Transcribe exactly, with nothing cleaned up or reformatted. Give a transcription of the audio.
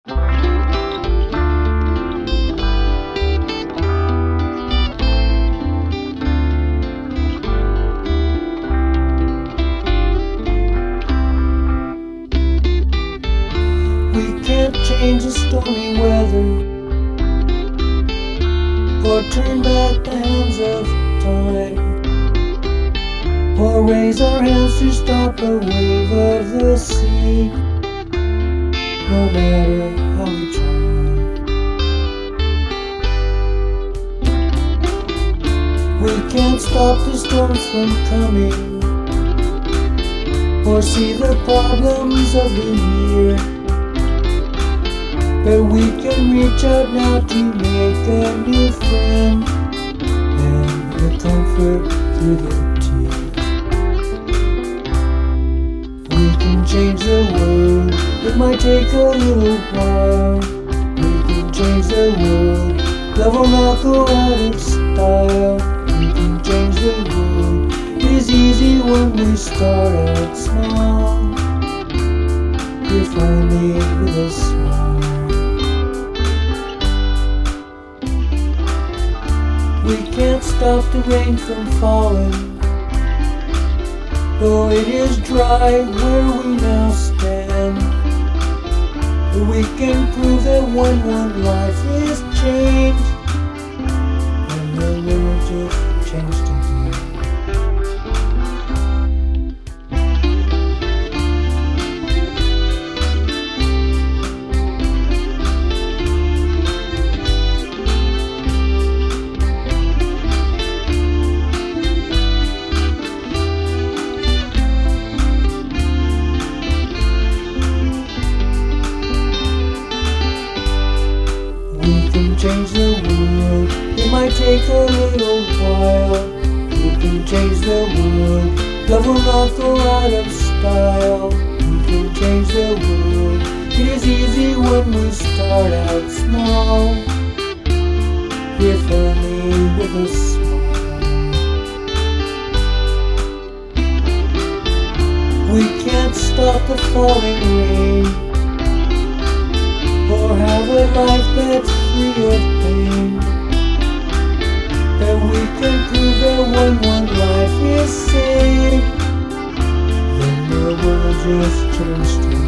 We can't change the stormy weather or turn back the hands of time, or raise our hands to stop a wave of the sea, no matter how we try. We can't stop the storms from coming or see the problems of the year, but we can reach out now to make a new friend and the comfort through the tears. We can change the world, it might take a little while. We can change the world, love will not go out of style. We can change the world, it is easy when we start out small, if only with a smile. We can't stop the rain from falling, though it is dry where we now stand. But we can prove that when one life is changed, and the world just changed again. Change the world, it might take a little while. We can change the world, love will not go out of style. We can change the world, it is easy when we start out small, if only with a smile. We can't stop the falling rain or have a life that's free of pain, that we can prove that when one life is saved, then the world just turns to